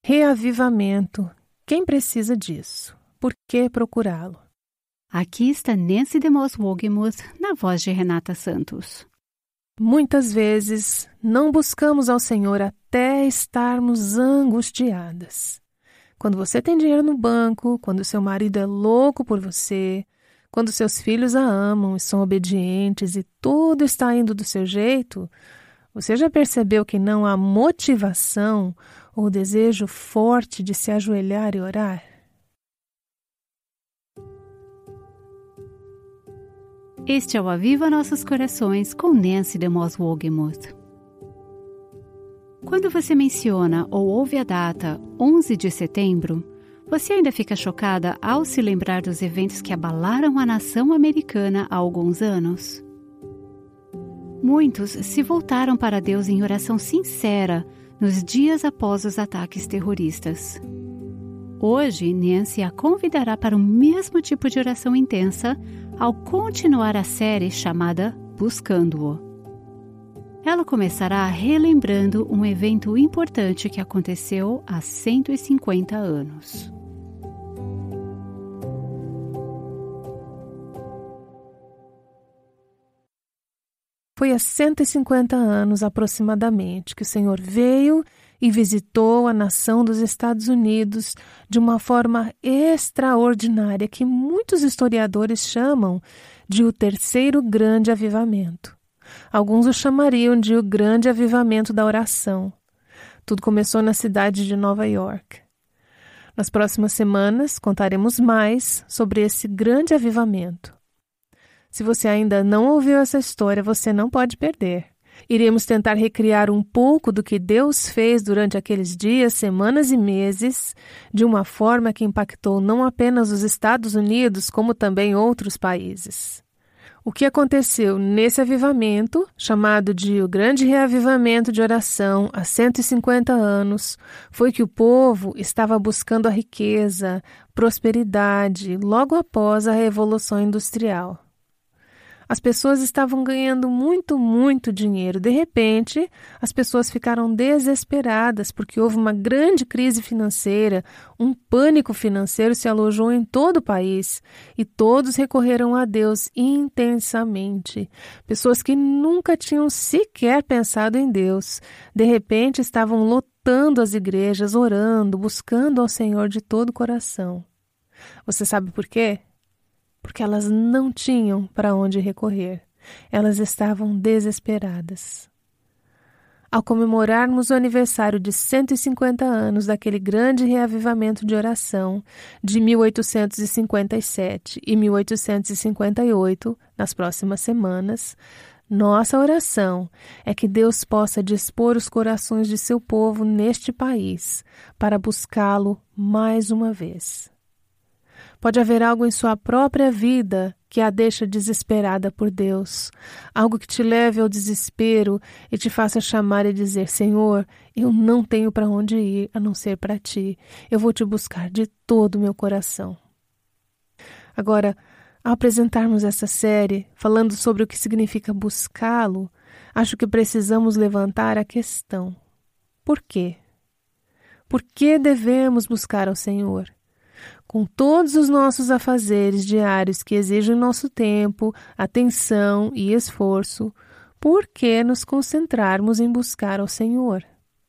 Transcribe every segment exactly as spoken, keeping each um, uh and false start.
Reavivamento. Quem precisa disso? Por que procurá-lo? Aqui está Nancy DeMoss Wolgemuth, na voz de Renata Santos. Muitas vezes não buscamos ao Senhor até estarmos angustiadas. Quando você tem dinheiro no banco, quando seu marido é louco por você, quando seus filhos a amam e são obedientes e tudo está indo do seu jeito, você já percebeu que não há motivação ou desejo forte de se ajoelhar e orar? Este é o Aviva Nossos Corações com Nancy DeMoss Wolgemuth. Quando você menciona ou ouve a data onze de setembro, você ainda fica chocada ao se lembrar dos eventos que abalaram a nação americana há alguns anos? Muitos se voltaram para Deus em oração sincera nos dias após os ataques terroristas. Hoje, Nancy a convidará para o mesmo tipo de oração intensa ao continuar a série chamada Buscando-o. Ela começará relembrando um evento importante que aconteceu há cento e cinquenta anos. Foi há cento e cinquenta anos aproximadamente que o Senhor veio e visitou a nação dos Estados Unidos de uma forma extraordinária que muitos historiadores chamam de o terceiro grande avivamento. Alguns o chamariam de o grande avivamento da oração. Tudo começou na cidade de Nova York. Nas próximas semanas contaremos mais sobre esse grande avivamento. Se você ainda não ouviu essa história, você não pode perder. Iremos tentar recriar um pouco do que Deus fez durante aqueles dias, semanas e meses, de uma forma que impactou não apenas os Estados Unidos, como também outros países. O que aconteceu nesse avivamento, chamado de o Grande Reavivamento de Oração há cento e cinquenta anos, foi que o povo estava buscando a riqueza, prosperidade, logo após a Revolução Industrial. As pessoas estavam ganhando muito, muito dinheiro. De repente, as pessoas ficaram desesperadas porque houve uma grande crise financeira, um pânico financeiro se alojou em todo o país e todos recorreram a Deus intensamente. Pessoas que nunca tinham sequer pensado em Deus, de repente estavam lotando as igrejas, orando, buscando ao Senhor de todo o coração. Você sabe por quê? Porque elas não tinham para onde recorrer. Elas estavam desesperadas. Ao comemorarmos o aniversário de cento e cinquenta anos daquele grande reavivamento de oração de mil oitocentos e cinquenta e sete e mil oitocentos e cinquenta e oito, nas próximas semanas, nossa oração é que Deus possa dispor os corações de seu povo neste país para buscá-lo mais uma vez. Pode haver algo em sua própria vida que a deixa desesperada por Deus, algo que te leve ao desespero e te faça chamar e dizer: Senhor, eu não tenho para onde ir a não ser para ti, eu vou te buscar de todo o meu coração. Agora, ao apresentarmos essa série, falando sobre o que significa buscá-lo, acho que precisamos levantar a questão: por quê? Por que devemos buscar ao Senhor? Com todos os nossos afazeres diários que exigem nosso tempo, atenção e esforço, por que nos concentrarmos em buscar ao Senhor?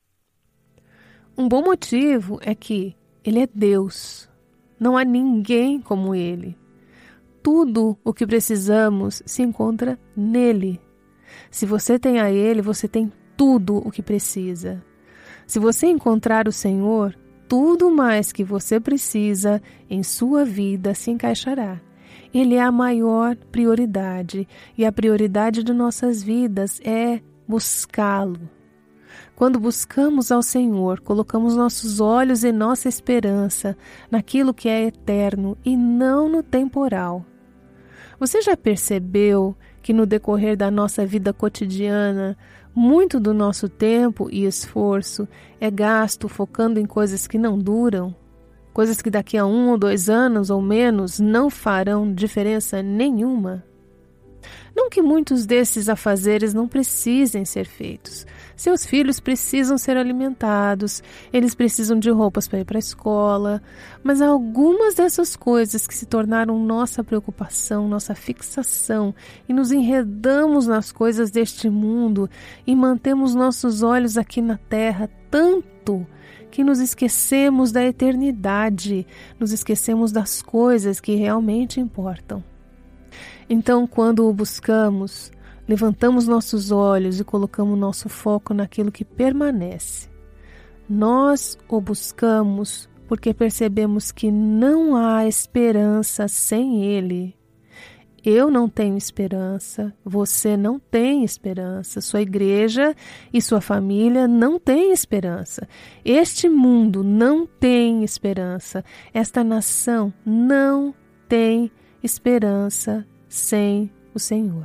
Um bom motivo é que Ele é Deus. Não há ninguém como Ele. Tudo o que precisamos se encontra nele. Se você tem a Ele, você tem tudo o que precisa. Se você encontrar o Senhor, tudo mais que você precisa em sua vida se encaixará. Ele é a maior prioridade e a prioridade de nossas vidas é buscá-lo. Quando buscamos ao Senhor, colocamos nossos olhos e nossa esperança naquilo que é eterno e não no temporal. Você já percebeu que no decorrer da nossa vida cotidiana, muito do nosso tempo e esforço é gasto focando em coisas que não duram, coisas que daqui a um ou dois anos ou menos não farão diferença nenhuma? Não que muitos desses afazeres não precisem ser feitos. Seus filhos precisam ser alimentados, eles precisam de roupas para ir para a escola, mas há algumas dessas coisas que se tornaram nossa preocupação, nossa fixação, e nos enredamos nas coisas deste mundo e mantemos nossos olhos aqui na terra tanto que nos esquecemos da eternidade, nos esquecemos das coisas que realmente importam. Então, quando o buscamos, levantamos nossos olhos e colocamos nosso foco naquilo que permanece. Nós o buscamos porque percebemos que não há esperança sem Ele. Eu não tenho esperança, você não tem esperança, sua igreja e sua família não têm esperança. Este mundo não tem esperança, esta nação não tem esperança sem o Senhor.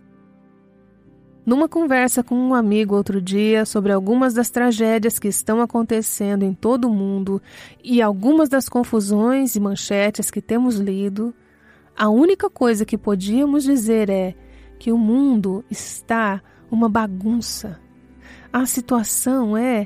Numa conversa com um amigo outro dia sobre algumas das tragédias que estão acontecendo em todo o mundo e algumas das confusões e manchetes que temos lido, a única coisa que podíamos dizer é que o mundo está uma bagunça. A situação é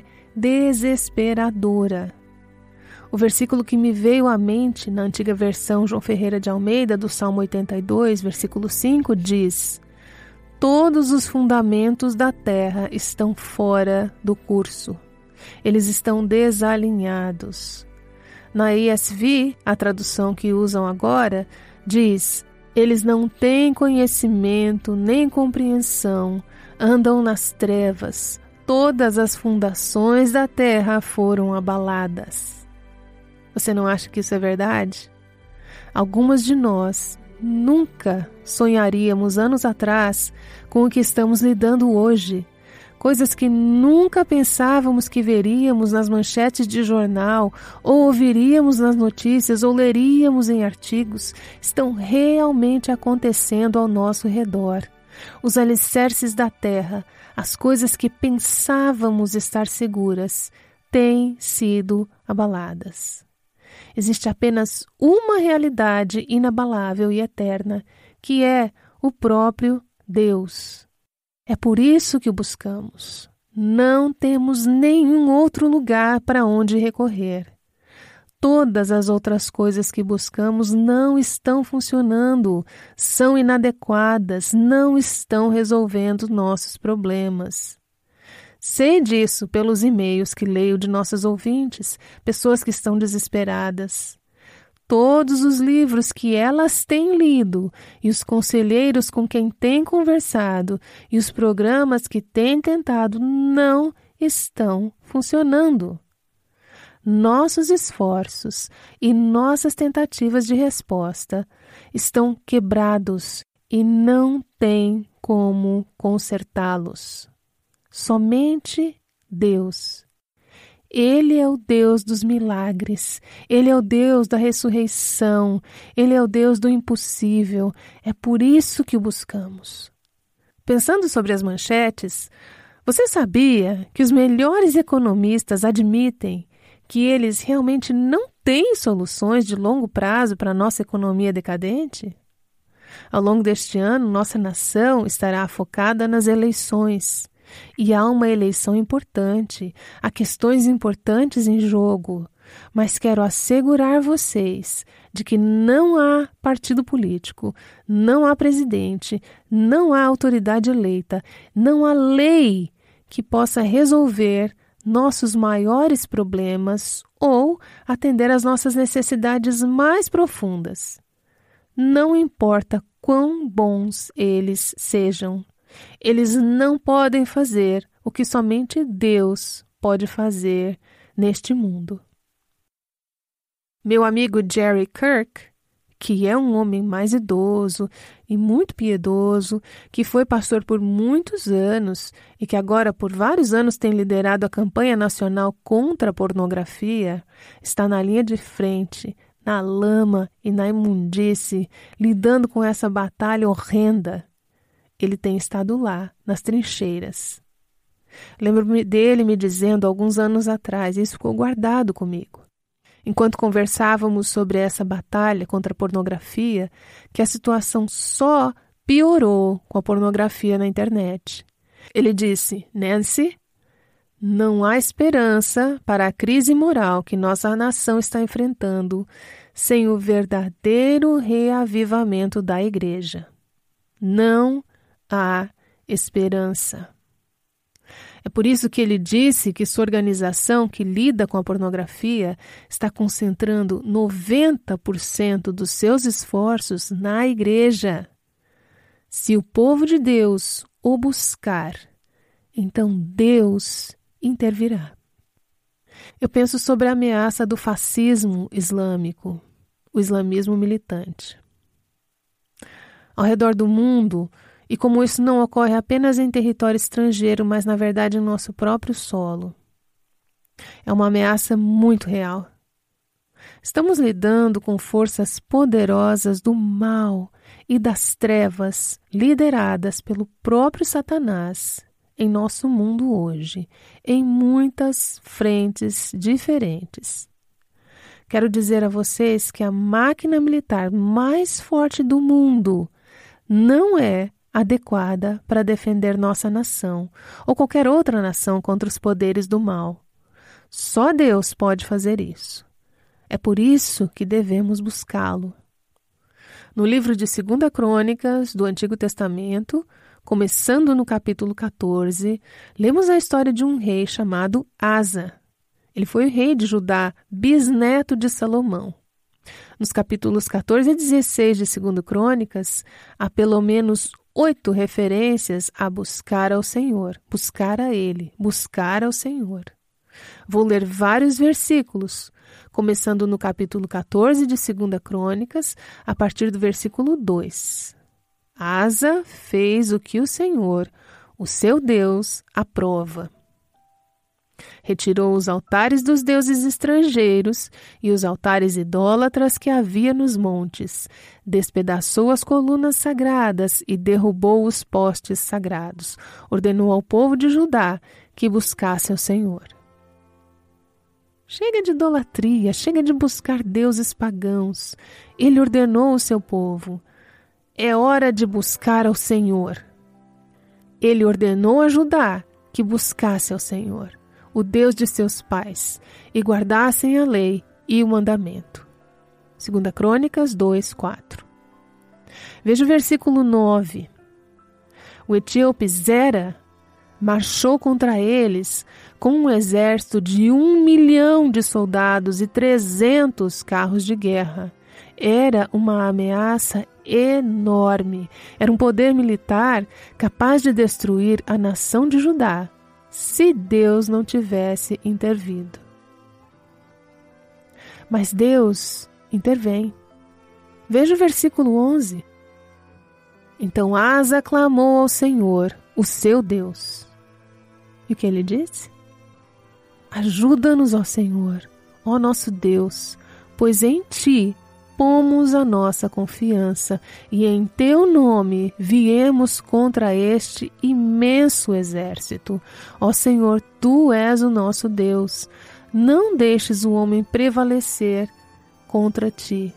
desesperadora. O versículo que me veio à mente na antiga versão João Ferreira de Almeida, do Salmo oitenta e dois, versículo cinco, diz: todos os fundamentos da terra estão fora do curso. Eles estão desalinhados. Na E S V, a tradução que usam agora, diz: eles não têm conhecimento nem compreensão, andam nas trevas, todas as fundações da terra foram abaladas. Você não acha que isso é verdade? Algumas de nós nunca sonharíamos anos atrás com o que estamos lidando hoje. Coisas que nunca pensávamos que veríamos nas manchetes de jornal, ou ouviríamos nas notícias, ou leríamos em artigos, estão realmente acontecendo ao nosso redor. Os alicerces da terra, as coisas que pensávamos estar seguras, têm sido abaladas. Existe apenas uma realidade inabalável e eterna, que é o próprio Deus. É por isso que o buscamos. Não temos nenhum outro lugar para onde recorrer. Todas as outras coisas que buscamos não estão funcionando, são inadequadas, não estão resolvendo nossos problemas. Sei disso pelos e-mails que leio de nossos ouvintes, pessoas que estão desesperadas. Todos os livros que elas têm lido e os conselheiros com quem têm conversado e os programas que têm tentado não estão funcionando. Nossos esforços e nossas tentativas de resposta estão quebrados e não tem como consertá-los. Somente Deus. Ele é o Deus dos milagres, Ele é o Deus da ressurreição, Ele é o Deus do impossível. É por isso que o buscamos. Pensando sobre as manchetes, você sabia que os melhores economistas admitem que eles realmente não têm soluções de longo prazo para a nossa economia decadente? Ao longo deste ano, nossa nação estará focada nas eleições. E há uma eleição importante, há questões importantes em jogo, mas quero assegurar vocês de que não há partido político, não há presidente, não há autoridade eleita, não há lei que possa resolver nossos maiores problemas ou atender às nossas necessidades mais profundas. Não importa quão bons eles sejam. Eles não podem fazer o que somente Deus pode fazer neste mundo. Meu amigo Jerry Kirk, que é um homem mais idoso e muito piedoso, que foi pastor por muitos anos e que agora por vários anos tem liderado a campanha nacional contra a pornografia, está na linha de frente, na lama e na imundície, lidando com essa batalha horrenda. Ele tem estado lá, nas trincheiras. Lembro-me dele me dizendo alguns anos atrás, e isso ficou guardado comigo, enquanto conversávamos sobre essa batalha contra a pornografia, que a situação só piorou com a pornografia na internet. Ele disse: Nancy, não há esperança para a crise moral que nossa nação está enfrentando sem o verdadeiro reavivamento da igreja. Não há esperança. É por isso que ele disse que sua organização que lida com a pornografia está concentrando noventa por cento dos seus esforços na igreja. Se o povo de Deus o buscar, então Deus intervirá. Eu penso sobre a ameaça do fascismo islâmico, o islamismo militante. Ao redor do mundo, e como isso não ocorre apenas em território estrangeiro, mas na verdade em nosso próprio solo. É uma ameaça muito real. Estamos lidando com forças poderosas do mal e das trevas, lideradas pelo próprio Satanás, em nosso mundo hoje, em muitas frentes diferentes. Quero dizer a vocês que a máquina militar mais forte do mundo não é adequada para defender nossa nação ou qualquer outra nação contra os poderes do mal. Só Deus pode fazer isso. É por isso que devemos buscá-lo. No livro de Segunda Crônicas do Antigo Testamento, começando no capítulo quatorze, lemos a história de um rei chamado Asa. Ele foi o rei de Judá, bisneto de Salomão. Nos capítulos quatorze a dezesseis de Segunda Crônicas, há pelo menos oito referências a buscar ao Senhor, buscar a Ele, buscar ao Senhor. Vou ler vários versículos, começando no capítulo quatorze de Segunda Crônicas, a partir do versículo dois. Asa fez o que o Senhor, o seu Deus, aprova. Retirou os altares dos deuses estrangeiros e os altares idólatras que havia nos montes, despedaçou as colunas sagradas e derrubou os postes sagrados. Ordenou ao povo de Judá que buscasse ao Senhor. Chega de idolatria, chega de buscar deuses pagãos. Ele ordenou ao seu povo: é hora de buscar ao Senhor. Ele ordenou a Judá que buscasse ao Senhor, o Deus de seus pais, e guardassem a lei e o mandamento. Segunda Crônicas dois, quatro. Veja o versículo nove. O etíope Zera marchou contra eles com um exército de um milhão de soldados e trezentos carros de guerra. Era uma ameaça enorme. Era um poder militar capaz de destruir a nação de Judá, se Deus não tivesse intervido. Mas Deus intervém. Veja o versículo onze. Então Asa clamou ao Senhor, o seu Deus. E o que ele disse? Ajuda-nos, ó Senhor, ó nosso Deus, pois em Ti pomos a nossa confiança, e em Teu nome viemos contra este imenso exército. Ó Senhor, Tu és o nosso Deus. Não deixes o homem prevalecer contra Ti.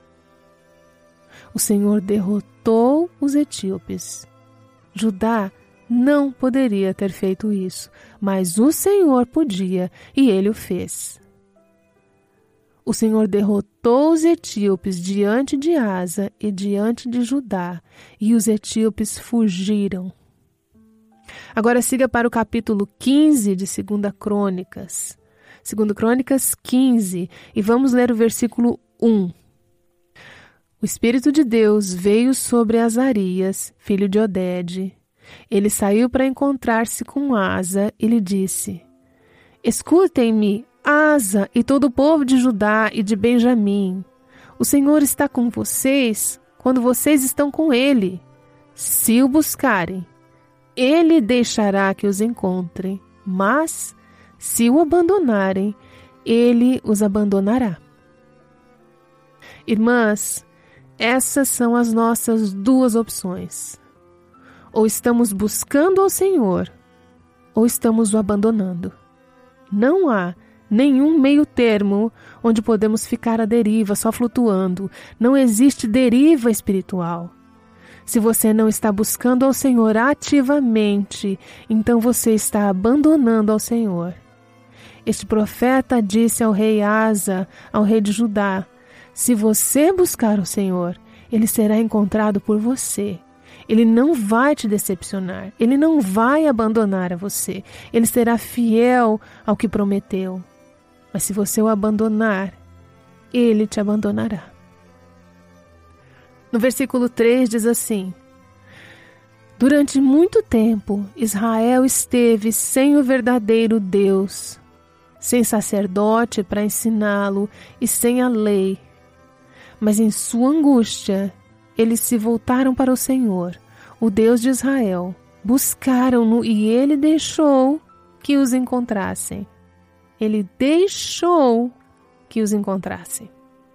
O Senhor derrotou os etíopes. Judá não poderia ter feito isso, mas o Senhor podia, e Ele o fez. O Senhor derrotou os etíopes diante de Asa e diante de Judá, e os etíopes fugiram. Agora siga para o capítulo quinze de Segunda Crônicas. Segunda Crônicas quinze, e vamos ler o versículo um. O Espírito de Deus veio sobre Azarias, filho de Odede. Ele saiu para encontrar-se com Asa e lhe disse: Escutem-me, Asa e todo o povo de Judá e de Benjamim. O Senhor está com vocês quando vocês estão com Ele. Se o buscarem, Ele deixará que os encontrem, mas se o abandonarem, Ele os abandonará. Irmãs, essas são as nossas duas opções. Ou estamos buscando ao Senhor, ou estamos o abandonando. Não há nenhum meio termo onde podemos ficar à deriva, só flutuando. Não existe deriva espiritual. Se você não está buscando ao Senhor ativamente, então você está abandonando ao Senhor. Este profeta disse ao rei Asa, ao rei de Judá: se você buscar o Senhor, Ele será encontrado por você. Ele não vai te decepcionar, Ele não vai abandonar a você, Ele será fiel ao que prometeu. Mas se você o abandonar, Ele te abandonará. No versículo três diz assim: durante muito tempo, Israel esteve sem o verdadeiro Deus, sem sacerdote para ensiná-lo e sem a lei. Mas em sua angústia, eles se voltaram para o Senhor, o Deus de Israel, buscaram-no e Ele deixou que os encontrassem. Ele deixou que os encontrassem.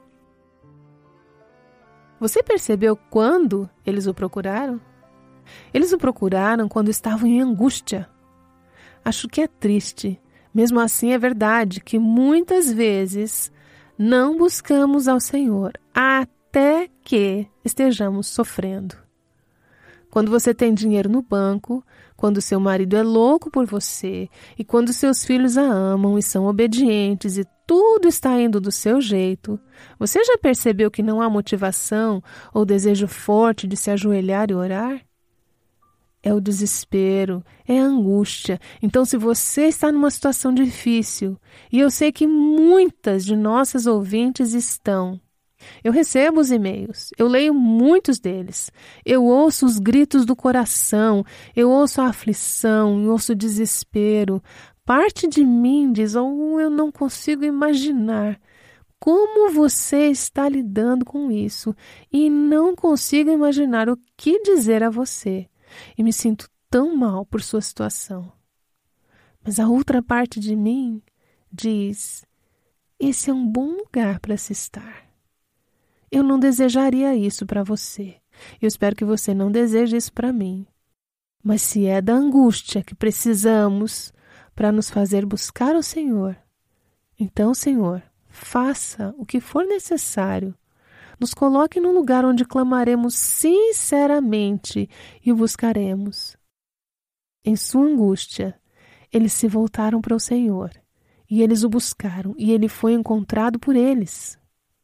Você percebeu quando eles o procuraram? Eles o procuraram quando estavam em angústia. Acho que é triste. Mesmo assim, é verdade que muitas vezes não buscamos ao Senhor até que estejamos sofrendo. Quando você tem dinheiro no banco, quando seu marido é louco por você e quando seus filhos a amam e são obedientes e tudo está indo do seu jeito, você já percebeu que não há motivação ou desejo forte de se ajoelhar e orar? É o desespero, é a angústia. Então, se você está numa situação difícil, e eu sei que muitas de nossas ouvintes estão, eu recebo os e-mails, eu leio muitos deles, eu ouço os gritos do coração, eu ouço a aflição, eu ouço o desespero. Parte de mim diz: oh, eu não consigo imaginar como você está lidando com isso e não consigo imaginar o que dizer a você. E me sinto tão mal por sua situação. Mas a outra parte de mim diz: esse é um bom lugar para se estar. Eu não desejaria isso para você. Eu espero que você não deseje isso para mim. Mas se é da angústia que precisamos para nos fazer buscar o Senhor, então, Senhor, faça o que for necessário. Nos coloque num lugar onde clamaremos sinceramente e o buscaremos. Em sua angústia, eles se voltaram para o Senhor, e eles o buscaram, e ele foi encontrado por eles.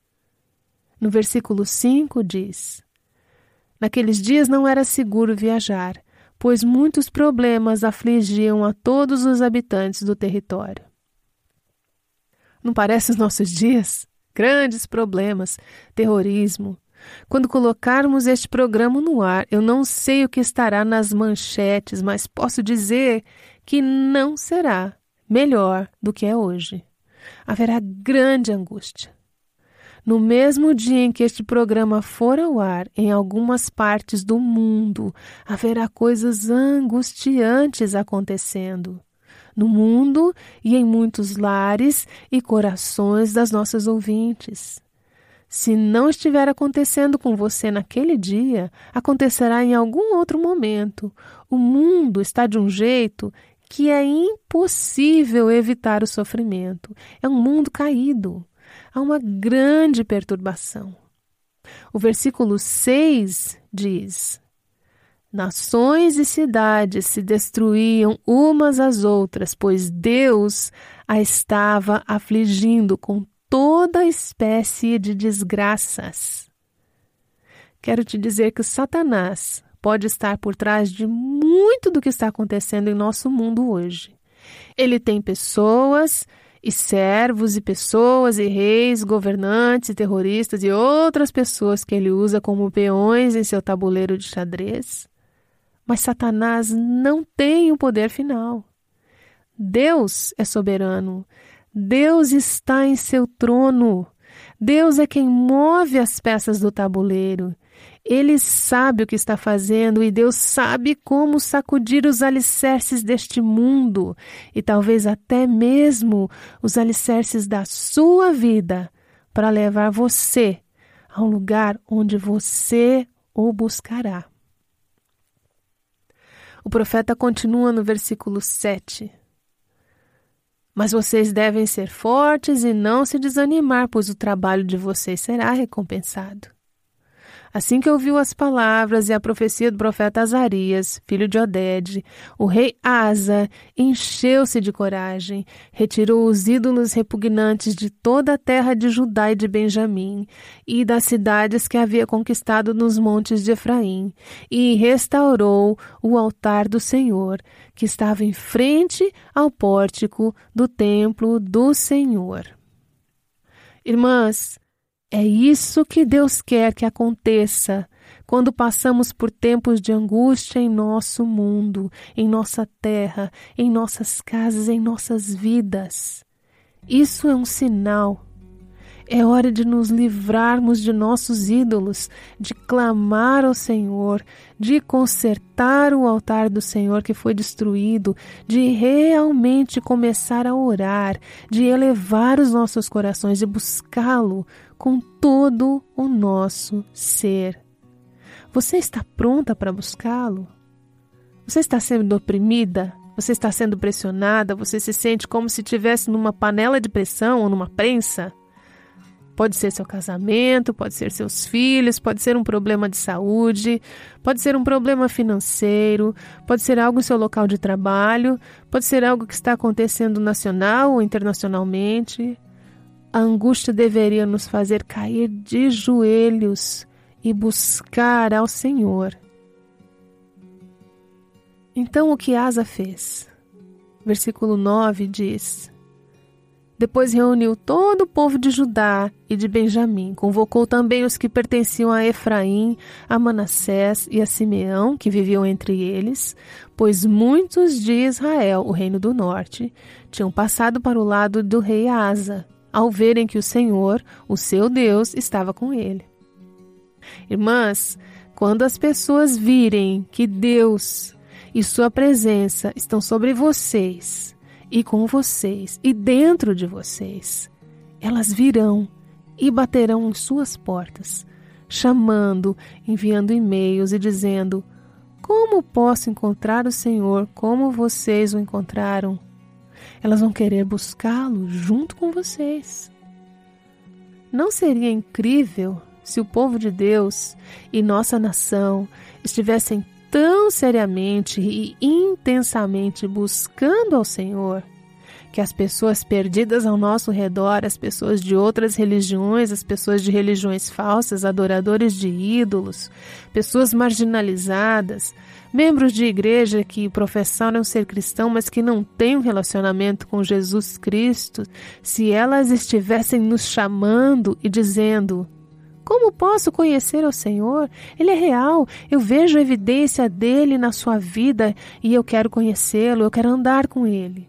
No versículo cinco diz: naqueles dias não era seguro viajar, pois muitos problemas afligiam a todos os habitantes do território. Não parece os nossos dias? Grandes problemas, terrorismo. Quando colocarmos este programa no ar, eu não sei o que estará nas manchetes, mas posso dizer que não será melhor do que é hoje. Haverá grande angústia. No mesmo dia em que este programa for ao ar, em algumas partes do mundo, haverá coisas angustiantes acontecendo. No mundo e em muitos lares e corações das nossas ouvintes. Se não estiver acontecendo com você naquele dia, acontecerá em algum outro momento. O mundo está de um jeito que é impossível evitar o sofrimento. É um mundo caído. Há uma grande perturbação. O versículo seis diz: nações e cidades se destruíam umas às outras, pois Deus a estava afligindo com toda espécie de desgraças. Quero te dizer que Satanás pode estar por trás de muito do que está acontecendo em nosso mundo hoje. Ele tem pessoas e servos e pessoas e reis, governantes e terroristas e outras pessoas que ele usa como peões em seu tabuleiro de xadrez. Mas Satanás não tem o poder final. Deus é soberano. Deus está em seu trono. Deus é quem move as peças do tabuleiro. Ele sabe o que está fazendo e Deus sabe como sacudir os alicerces deste mundo e talvez até mesmo os alicerces da sua vida para levar você a um lugar onde você o buscará. O profeta continua no versículo sete. Mas vocês devem ser fortes e não se desanimar, pois o trabalho de vocês será recompensado. Assim que ouviu as palavras e a profecia do profeta Azarias, filho de Odede, o rei Asa encheu-se de coragem, retirou os ídolos repugnantes de toda a terra de Judá e de Benjamim, e das cidades que havia conquistado nos montes de Efraim, e restaurou o altar do Senhor, que estava em frente ao pórtico do templo do Senhor. Irmãs, é isso que Deus quer que aconteça quando passamos por tempos de angústia em nosso mundo, em nossa terra, em nossas casas, em nossas vidas. Isso é um sinal. É hora de nos livrarmos de nossos ídolos, de clamar ao Senhor, de consertar o altar do Senhor que foi destruído, de realmente começar a orar, de elevar os nossos corações, de buscá-lo com todo o nosso ser. Você está pronta para buscá-lo? Você está sendo oprimida? Você está sendo pressionada? Você se sente como se estivesse numa panela de pressão ou numa prensa? Pode ser seu casamento, pode ser seus filhos, pode ser um problema de saúde, pode ser um problema financeiro, pode ser algo em seu local de trabalho, pode ser algo que está acontecendo nacional ou internacionalmente. A angústia deveria nos fazer cair de joelhos e buscar ao Senhor. Então o que Asa fez? Versículo nove diz: Depois reuniu todo o povo de Judá e de Benjamim, convocou também os que pertenciam a Efraim, a Manassés e a Simeão, que viviam entre eles, pois muitos de Israel, o reino do norte, tinham passado para o lado do rei Asa, ao verem que o Senhor, o seu Deus, estava com ele. Irmãs, quando as pessoas virem que Deus e sua presença estão sobre vocês, e com vocês, e dentro de vocês, elas virão e baterão em suas portas, chamando, enviando e-mails e dizendo: como posso encontrar o Senhor como vocês o encontraram? Elas vão querer buscá-lo junto com vocês. Não seria incrível se o povo de Deus e nossa nação estivessem tão seriamente e intensamente buscando ao Senhor, que as pessoas perdidas ao nosso redor, as pessoas de outras religiões, as pessoas de religiões falsas, adoradores de ídolos, pessoas marginalizadas, membros de igreja que professaram ser cristão, mas que não têm um relacionamento com Jesus Cristo, se elas estivessem nos chamando e dizendo: como posso conhecer ao Senhor? Ele é real, eu vejo a evidência dele na sua vida e eu quero conhecê-lo, eu quero andar com ele.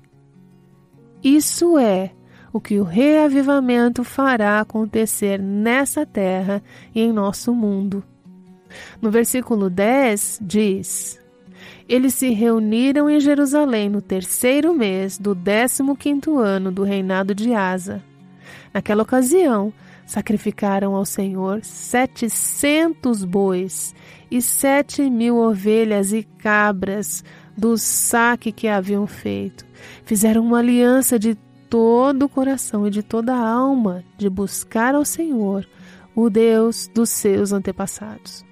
Isso é o que o reavivamento fará acontecer nessa terra e em nosso mundo. No versículo dez diz: Eles se reuniram em Jerusalém no terceiro mês do décimo quinto ano do reinado de Asa. Naquela ocasião, sacrificaram ao Senhor setecentos bois e sete mil ovelhas e cabras do saque que haviam feito. Fizeram uma aliança de todo o coração e de toda a alma de buscar ao Senhor, o Deus dos seus antepassados.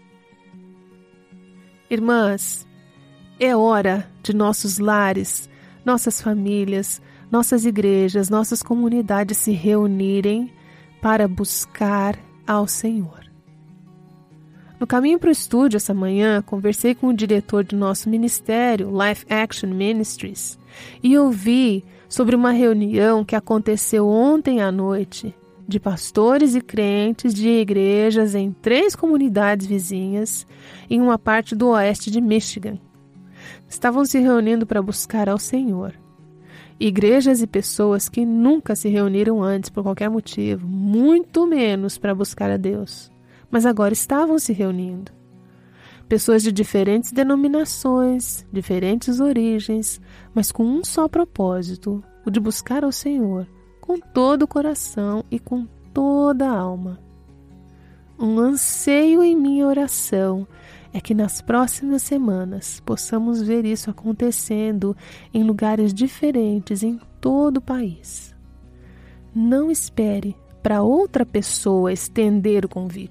Irmãs, é hora de nossos lares, nossas famílias, nossas igrejas, nossas comunidades se reunirem para buscar ao Senhor. No caminho para o estúdio essa manhã, conversei com o diretor do nosso ministério, Life Action Ministries, e ouvi sobre uma reunião que aconteceu ontem à noite de pastores e crentes de igrejas em três comunidades vizinhas em uma parte do oeste de Michigan. Estavam se reunindo para buscar ao Senhor. Igrejas e pessoas que nunca se reuniram antes por qualquer motivo, muito menos para buscar a Deus, mas agora estavam se reunindo. Pessoas de diferentes denominações, diferentes origens, mas com um só propósito, o de buscar ao Senhor, com todo o coração e com toda a alma. Um anseio em minha oração é que nas próximas semanas possamos ver isso acontecendo em lugares diferentes em todo o país. Não espere para outra pessoa estender o convite.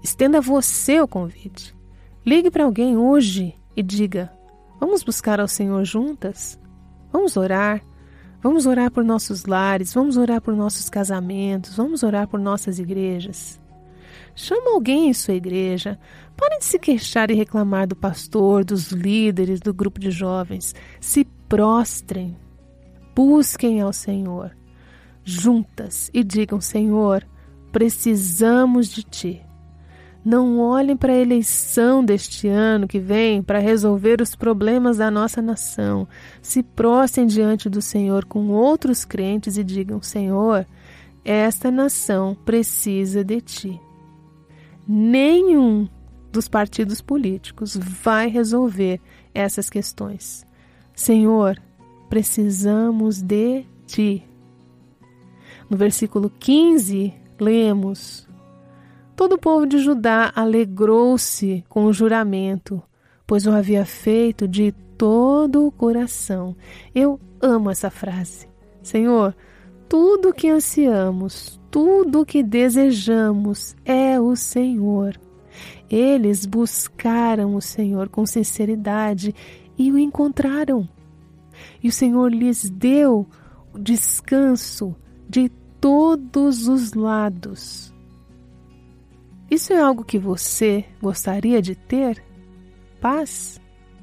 Estenda você o convite. Ligue para alguém hoje e diga: vamos buscar ao Senhor juntas? Vamos orar. Vamos orar por nossos lares, vamos orar por nossos casamentos, vamos orar por nossas igrejas. Chama alguém em sua igreja. Parem de se queixar e reclamar do pastor, dos líderes, do grupo de jovens. Se prostrem. Busquem ao Senhor juntas e digam: Senhor, precisamos de Ti. Não olhem para a eleição deste ano que vem para resolver os problemas da nossa nação. Se prostrem diante do Senhor com outros crentes e digam: Senhor, esta nação precisa de Ti. Nenhum dos partidos políticos vai resolver essas questões. Senhor, precisamos de Ti. No versículo quinze, lemos: todo o povo de Judá alegrou-se com o juramento, pois o havia feito de todo o coração. Eu amo essa frase. Senhor, tudo o que ansiamos, tudo o que desejamos é o Senhor. Eles buscaram o Senhor com sinceridade e o encontraram. E o Senhor lhes deu o descanso de todos os lados. Isso é algo que você gostaria de ter? Paz?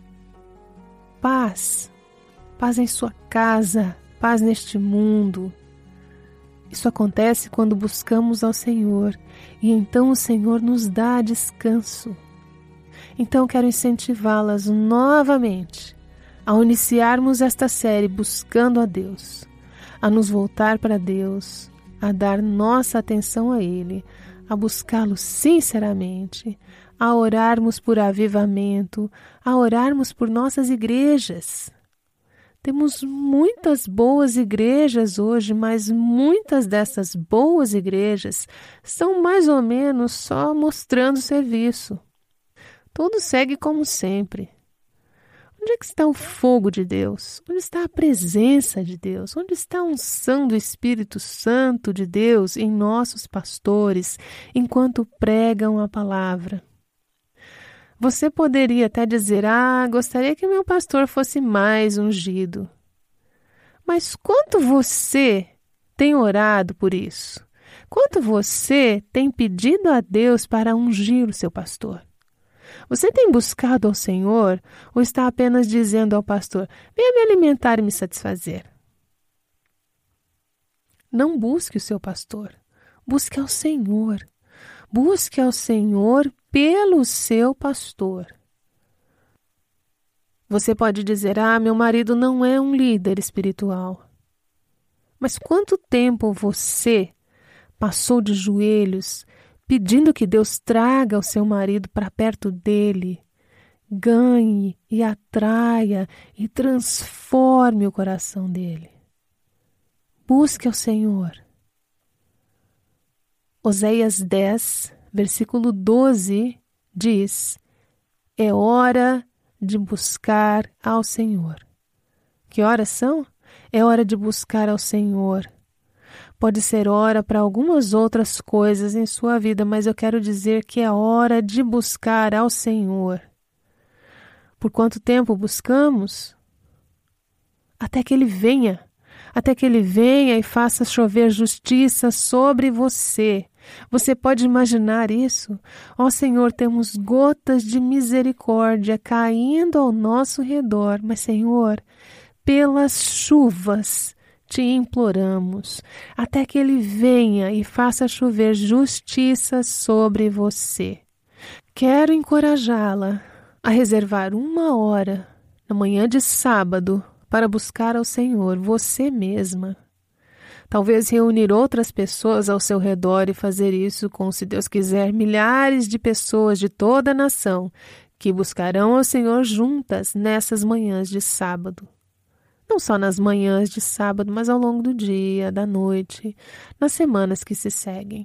Paz. Paz em sua casa, paz neste mundo. Isso acontece quando buscamos ao Senhor e então o Senhor nos dá descanso. Então quero incentivá-las novamente ao iniciarmos esta série buscando a Deus, a nos voltar para Deus, a dar nossa atenção a Ele, a buscá-lo sinceramente, a orarmos por avivamento, a orarmos por nossas igrejas. Temos muitas boas igrejas hoje, mas muitas dessas boas igrejas estão mais ou menos só mostrando serviço. Tudo segue como sempre. Onde é que está o fogo de Deus? Onde está a presença de Deus? Onde está a unção do Espírito Santo de Deus em nossos pastores, enquanto pregam a palavra? Você poderia até dizer: ah, gostaria que meu pastor fosse mais ungido. Mas quanto você tem orado por isso? Quanto você tem pedido a Deus para ungir o seu pastor? Você tem buscado ao Senhor ou está apenas dizendo ao pastor: venha me alimentar e me satisfazer? Não busque o seu pastor, busque ao Senhor. Busque ao Senhor pelo seu pastor. Você pode dizer: ah, meu marido não é um líder espiritual. Mas quanto tempo você passou de joelhos pedindo que Deus traga o seu marido para perto dele, ganhe e atraia e transforme o coração dele? Busque ao Senhor. Oséias dez, versículo doze, diz: é hora de buscar ao Senhor. Que horas são? É hora de buscar ao Senhor. Pode ser hora para algumas outras coisas em sua vida, mas eu quero dizer que é hora de buscar ao Senhor. Por quanto tempo buscamos? Até que Ele venha. Até que Ele venha e faça chover justiça sobre você. Você pode imaginar isso? Ó Senhor, temos gotas de misericórdia caindo ao nosso redor, mas Senhor, pelas chuvas te imploramos, até que Ele venha e faça chover justiça sobre você. Quero encorajá-la a reservar uma hora na manhã de sábado para buscar ao Senhor você mesma. Talvez reunir outras pessoas ao seu redor e fazer isso com, se Deus quiser, milhares de pessoas de toda a nação que buscarão ao Senhor juntas nessas manhãs de sábado. Não só nas manhãs de sábado, mas ao longo do dia, da noite, nas semanas que se seguem.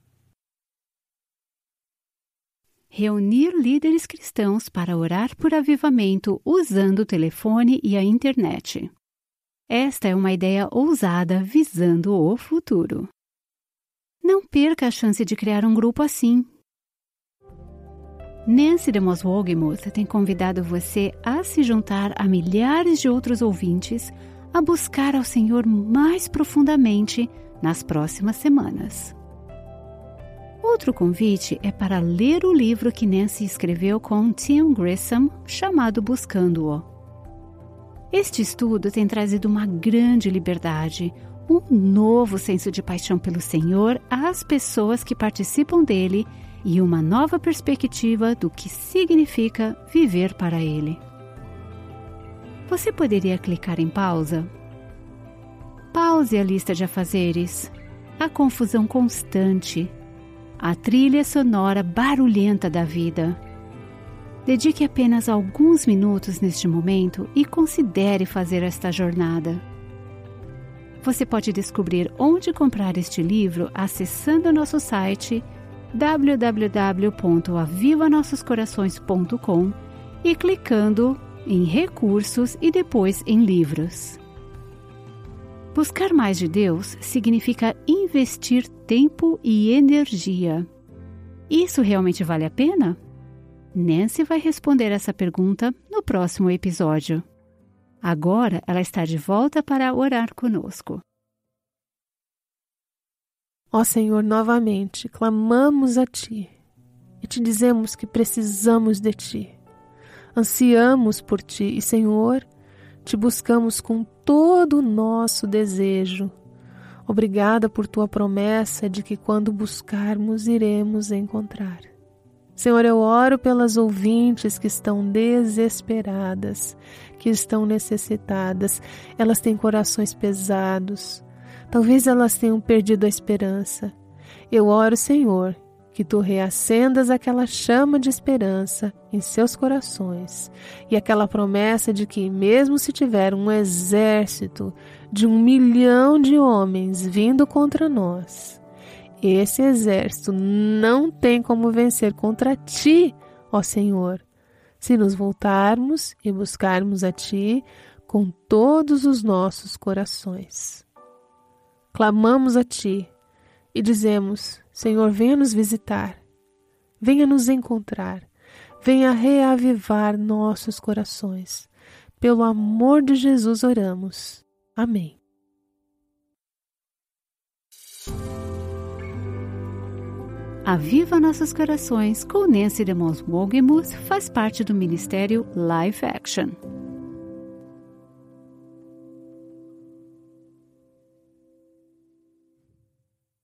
Reunir líderes cristãos para orar por avivamento usando o telefone e a internet. Esta é uma ideia ousada visando o futuro. Não perca a chance de criar um grupo assim. Nancy DeMoss Wolgemuth tem convidado você a se juntar a milhares de outros ouvintes a buscar ao Senhor mais profundamente nas próximas semanas. Outro convite é para ler o livro que Nancy escreveu com Tim Grissom, chamado Buscando-o. Este estudo tem trazido uma grande liberdade, um novo senso de paixão pelo Senhor às pessoas que participam dele e uma nova perspectiva do que significa viver para Ele. Você poderia clicar em pausa? Pause a lista de afazeres, a confusão constante, a trilha sonora barulhenta da vida. Dedique apenas alguns minutos neste momento e considere fazer esta jornada. Você pode descobrir onde comprar este livro acessando nosso site w w w ponto aviva nossos corações ponto com e clicando em Recursos e depois em Livros. Buscar mais de Deus significa investir tempo e energia. Isso realmente vale a pena? Nancy vai responder essa pergunta no próximo episódio. Agora ela está de volta para orar conosco. Ó Senhor, novamente clamamos a Ti e te dizemos que precisamos de Ti. Ansiamos por Ti e, Senhor, Te buscamos com todo o nosso desejo. Obrigada por Tua promessa de que quando buscarmos, iremos encontrar. Senhor, eu oro pelas ouvintes que estão desesperadas, que estão necessitadas. Elas têm corações pesados. Talvez elas tenham perdido a esperança. Eu oro, Senhor, que Tu reacendas aquela chama de esperança em seus corações e aquela promessa de que, mesmo se tiver um exército de um milhão de homens vindo contra nós, esse exército não tem como vencer contra Ti, ó Senhor, se nos voltarmos e buscarmos a Ti com todos os nossos corações. Clamamos a Ti e dizemos: Senhor, venha nos visitar, venha nos encontrar, venha reavivar nossos corações. Pelo amor de Jesus oramos. Amém. Aviva Nossos Corações com Nancy DeMoss Wolgemuth faz parte do Ministério Life Action.